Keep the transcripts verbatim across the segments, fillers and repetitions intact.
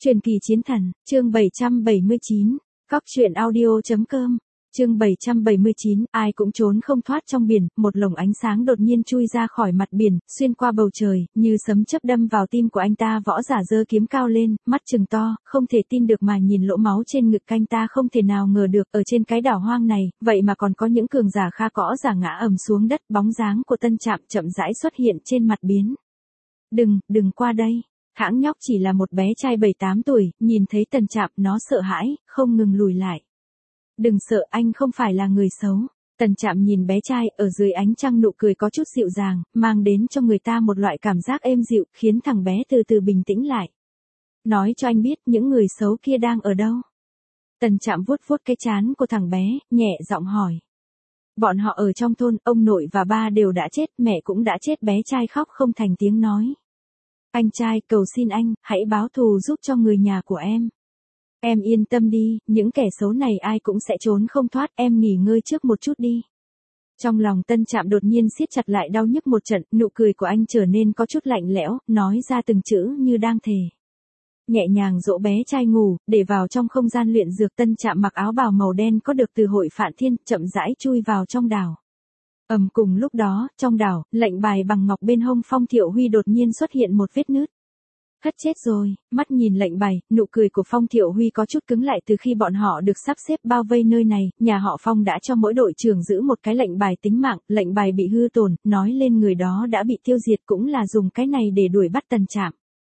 Truyền kỳ chiến thần, chương bảy trăm bảy mươi chín, Cóc truyện audio.com, chương bảy trăm bảy mươi chín, ai cũng trốn không thoát trong biển, một lồng ánh sáng đột nhiên chui ra khỏi mặt biển, xuyên qua bầu trời, như sấm chớp đâm vào tim của anh ta. Võ giả giơ kiếm cao lên, mắt trừng to, không thể tin được mà nhìn lỗ máu trên ngực anh ta. Không thể nào ngờ được, ở trên cái đảo hoang này, vậy mà còn có những cường giả kha cõ giả ngã ầm xuống đất. Bóng dáng của Tân Trạm chậm rãi xuất hiện trên mặt biển. Đừng, đừng qua đây. Hãng nhóc chỉ là một bé trai bảy tám tuổi, nhìn thấy Tân Trạm nó sợ hãi, không ngừng lùi lại. Đừng sợ, anh không phải là người xấu. Tân Trạm nhìn bé trai, ở dưới ánh trăng nụ cười có chút dịu dàng, mang đến cho người ta một loại cảm giác êm dịu, khiến thằng bé từ từ bình tĩnh lại. Nói cho anh biết những người xấu kia đang ở đâu. Tân Trạm vuốt vuốt cái trán của thằng bé, nhẹ giọng hỏi. Bọn họ ở trong thôn, ông nội và ba đều đã chết, mẹ cũng đã chết. Bé trai khóc không thành tiếng nói. Anh trai, cầu xin anh, hãy báo thù giúp cho người nhà của em. Em yên tâm đi, những kẻ xấu này ai cũng sẽ trốn không thoát, em nghỉ ngơi trước một chút đi. Trong lòng Tân Trạm đột nhiên siết chặt lại, đau nhức một trận, nụ cười của anh trở nên có chút lạnh lẽo, nói ra từng chữ như đang thề. Nhẹ nhàng dỗ bé trai ngủ, để vào trong không gian luyện dược. Tân Trạm mặc áo bào màu đen có được từ hội Phạn Thiên, chậm rãi chui vào trong đảo. Ầm, cùng lúc đó, trong đảo, lệnh bài bằng ngọc bên hông Phong Thiệu Huy đột nhiên xuất hiện một vết nứt. Hất chết rồi. Mắt nhìn lệnh bài, nụ cười của Phong Thiệu Huy có chút cứng lại. Từ khi bọn họ được sắp xếp bao vây nơi này, nhà họ Phong đã cho mỗi đội trưởng giữ một cái lệnh bài tính mạng. Lệnh bài bị hư tổn, nói lên người đó đã bị tiêu diệt, cũng là dùng cái này để đuổi bắt Tân Trạm.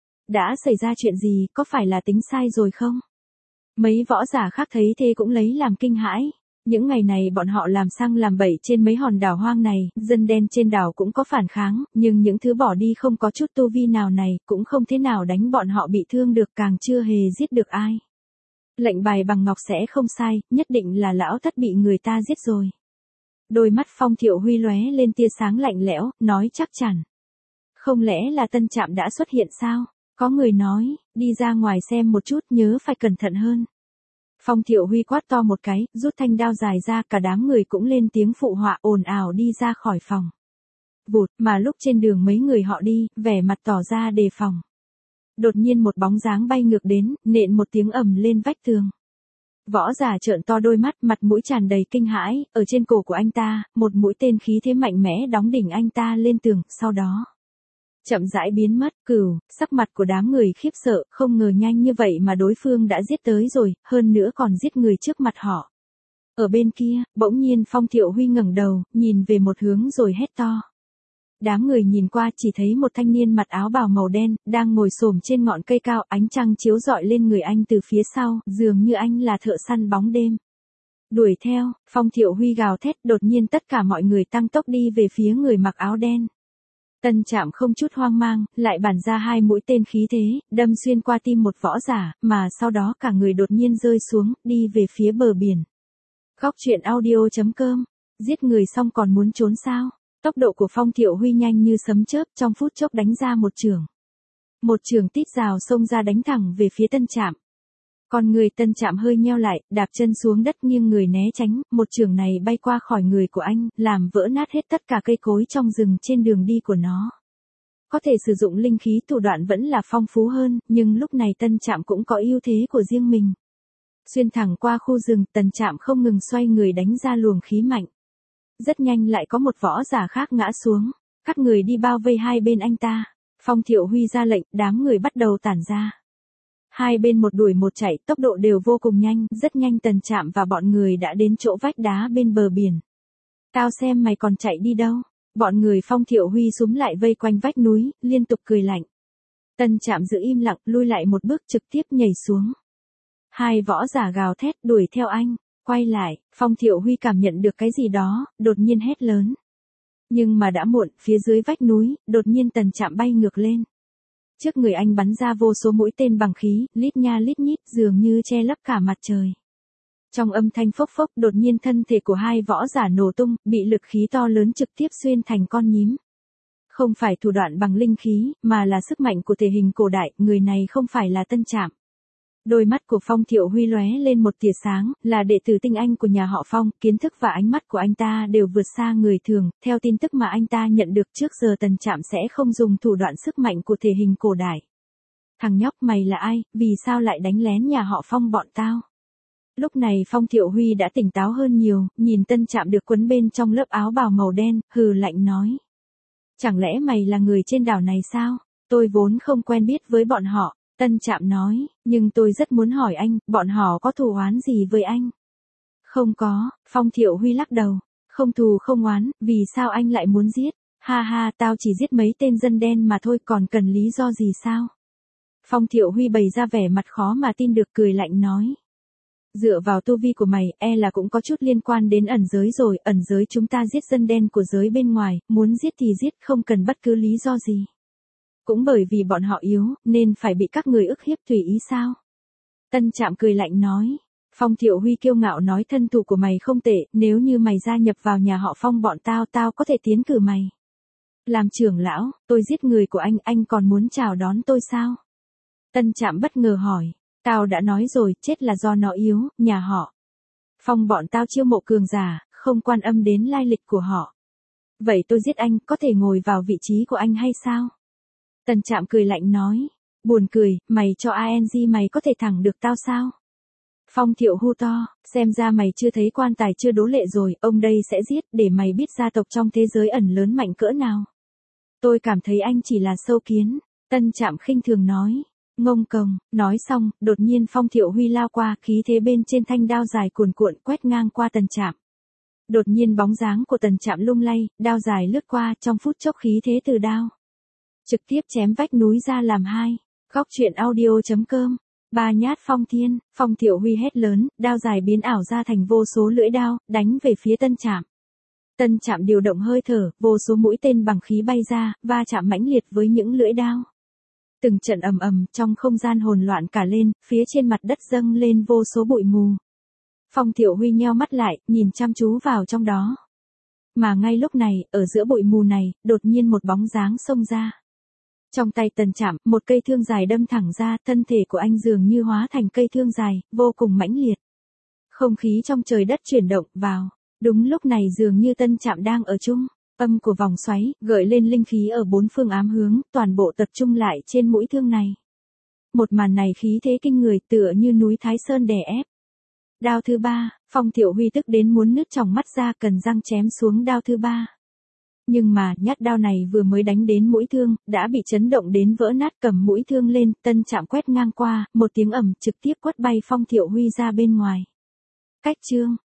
Đã xảy ra chuyện gì, có phải là tính sai rồi không? Mấy võ giả khác thấy thế cũng lấy làm kinh hãi. Những ngày này bọn họ làm sang làm bậy trên mấy hòn đảo hoang này, dân đen trên đảo cũng có phản kháng, nhưng những thứ bỏ đi không có chút tu vi nào này, cũng không thế nào đánh bọn họ bị thương được, càng chưa hề giết được ai. Lệnh bài bằng ngọc sẽ không sai, nhất định là lão thất bị người ta giết rồi. Đôi mắt Phong Thiệu Huy lóe lên tia sáng lạnh lẽo, nói chắc chắn. Không lẽ là Tân Trạm đã xuất hiện sao? Có người nói, đi ra ngoài xem một chút, nhớ phải cẩn thận hơn. Phong Thiệu Huy quát to một cái, rút thanh đao dài ra, cả đám người cũng lên tiếng phụ họa, ồn ào đi ra khỏi phòng. Vụt, mà lúc trên đường mấy người họ đi, vẻ mặt tỏ ra đề phòng. Đột nhiên một bóng dáng bay ngược đến, nện một tiếng ầm lên vách tường. Võ giả trợn to đôi mắt, mặt mũi tràn đầy kinh hãi, ở trên cổ của anh ta, một mũi tên khí thế mạnh mẽ đóng đỉnh anh ta lên tường, sau đó chậm rãi biến mất. Cửu, sắc mặt của đám người khiếp sợ, không ngờ nhanh như vậy mà đối phương đã giết tới rồi, hơn nữa còn giết người trước mặt họ. Ở bên kia, bỗng nhiên Phong Thiệu Huy ngẩng đầu, nhìn về một hướng rồi hét to. Đám người nhìn qua chỉ thấy một thanh niên mặc áo bào màu đen, đang ngồi xổm trên ngọn cây cao, ánh trăng chiếu rọi lên người anh từ phía sau, dường như anh là thợ săn bóng đêm. Đuổi theo, Phong Thiệu Huy gào thét, đột nhiên tất cả mọi người tăng tốc đi về phía người mặc áo đen. Tân Trạm không chút hoang mang, lại bắn ra hai mũi tên khí thế, đâm xuyên qua tim một võ giả, mà sau đó cả người đột nhiên rơi xuống, đi về phía bờ biển. Cóc truyện audio.com, giết người xong còn muốn trốn sao? Tốc độ của Phong Thiệu Huy nhanh như sấm chớp, trong phút chốc đánh ra một chưởng. Một chưởng tít rào xông ra đánh thẳng về phía Tân Trạm. Con người Tân Trạm hơi nheo lại, đạp chân xuống đất nghiêng người né tránh, một chưởng này bay qua khỏi người của anh, làm vỡ nát hết tất cả cây cối trong rừng trên đường đi của nó. Có thể sử dụng linh khí, thủ đoạn vẫn là phong phú hơn, nhưng lúc này Tân Trạm cũng có ưu thế của riêng mình. Xuyên thẳng qua khu rừng, Tân Trạm không ngừng xoay người đánh ra luồng khí mạnh. Rất nhanh lại có một võ giả khác ngã xuống, các người đi bao vây hai bên anh ta. Phong Thiệu Huy ra lệnh, đám người bắt đầu tản ra. Hai bên một đuổi một chạy, tốc độ đều vô cùng nhanh, rất nhanh Tân Trạm và bọn người đã đến chỗ vách đá bên bờ biển. Tao xem mày còn chạy đi đâu? Bọn người Phong Thiệu Huy xúm lại vây quanh vách núi, liên tục cười lạnh. Tân Trạm giữ im lặng, lui lại một bước, trực tiếp nhảy xuống. Hai võ giả gào thét, đuổi theo anh. Quay lại, Phong Thiệu Huy cảm nhận được cái gì đó, đột nhiên hét lớn. Nhưng mà đã muộn, phía dưới vách núi, đột nhiên Tân Trạm bay ngược lên. Trước người anh bắn ra vô số mũi tên bằng khí, lít nha lít nhít, dường như che lấp cả mặt trời. Trong âm thanh phốc phốc, đột nhiên thân thể của hai võ giả nổ tung, bị lực khí to lớn trực tiếp xuyên thành con nhím. Không phải thủ đoạn bằng linh khí, mà là sức mạnh của thể hình cổ đại, người này không phải là Tân Trạm. Đôi mắt của Phong Thiệu Huy lóe lên một tia sáng, là đệ tử tinh anh của nhà họ Phong, kiến thức và ánh mắt của anh ta đều vượt xa người thường, theo tin tức mà anh ta nhận được trước giờ Tân Trạm sẽ không dùng thủ đoạn sức mạnh của thể hình cổ đại. Thằng nhóc mày là ai, vì sao lại đánh lén nhà họ Phong bọn tao? Lúc này Phong Thiệu Huy đã tỉnh táo hơn nhiều, nhìn Tân Trạm được quấn bên trong lớp áo bào màu đen, hừ lạnh nói. Chẳng lẽ mày là người trên đảo này sao? Tôi vốn không quen biết với bọn họ, Tân Trạm nói, nhưng tôi rất muốn hỏi anh, bọn họ có thù oán gì với anh? Không có, Phong Thiệu Huy lắc đầu, không thù không oán, vì sao anh lại muốn giết? Ha ha, tao chỉ giết mấy tên dân đen mà thôi, còn cần lý do gì sao? Phong Thiệu Huy bày ra vẻ mặt khó mà tin được, cười lạnh nói. Dựa vào tu vi của mày, e là cũng có chút liên quan đến ẩn giới rồi, ẩn giới chúng ta giết dân đen của giới bên ngoài, muốn giết thì giết, không cần bất cứ lý do gì. Cũng bởi vì bọn họ yếu, nên phải bị các người ức hiếp tùy ý sao? Tân Trạm cười lạnh nói. Phong Thiệu Huy kiêu ngạo nói, thân thủ của mày không tệ, nếu như mày gia nhập vào nhà họ Phong bọn tao, tao có thể tiến cử mày làm trưởng lão. Tôi giết người của anh, anh còn muốn chào đón tôi sao? Tân Trạm bất ngờ hỏi. Tao đã nói rồi, chết là do nó yếu, nhà họ Phong bọn tao chiêu mộ cường giả, không quan âm đến lai lịch của họ. Vậy tôi giết anh, có thể ngồi vào vị trí của anh hay sao? Tân Trạm cười lạnh nói. Buồn cười, mày cho a en giê mày có thể thẳng được tao sao? Phong Thiệu hô to, xem ra mày chưa thấy quan tài chưa đố lệ rồi, ông đây sẽ giết, để mày biết gia tộc trong thế giới ẩn lớn mạnh cỡ nào. Tôi cảm thấy anh chỉ là sâu kiến, Tân Trạm khinh thường nói. Ngông cồng, nói xong, đột nhiên Phong Thiệu Huy lao qua, khí thế bên trên thanh đao dài cuồn cuộn quét ngang qua Tân Trạm. Đột nhiên bóng dáng của Tân Trạm lung lay, đao dài lướt qua, trong phút chốc khí thế từ đao trực tiếp chém vách núi ra làm hai. Góc truyện audio chấm com. Ba nhát phong thiên, Phong Thiệu Huy hét lớn, đao dài biến ảo ra thành vô số lưỡi đao, đánh về phía Tân Trạm. Tân Trạm điều động hơi thở, vô số mũi tên bằng khí bay ra, va chạm mãnh liệt với những lưỡi đao. Từng trận ầm ầm, trong không gian hỗn loạn cả lên, phía trên mặt đất dâng lên vô số bụi mù. Phong Thiệu Huy nheo mắt lại, nhìn chăm chú vào trong đó. Mà ngay lúc này, ở giữa bụi mù này, đột nhiên một bóng dáng xông ra. Trong tay Tân Trạm, một cây thương dài đâm thẳng ra, thân thể của anh dường như hóa thành cây thương dài, vô cùng mãnh liệt. Không khí trong trời đất chuyển động vào. Đúng lúc này dường như Tân Trạm đang ở trung âm của vòng xoáy, gợi lên linh khí ở bốn phương ám hướng, toàn bộ tập trung lại trên mũi thương này. Một màn này khí thế kinh người, tựa như núi Thái Sơn đè ép. Đao thứ ba, Phong Thiệu Huy tức đến muốn nứt tròng mắt ra, cần răng chém xuống đao thứ ba. Nhưng mà, nhát đao này vừa mới đánh đến mũi thương, đã bị chấn động đến vỡ nát, cầm mũi thương lên, Tân Trạm quét ngang qua, một tiếng ầm trực tiếp quất bay Phong Thiệu Huy ra bên ngoài. Cách chương.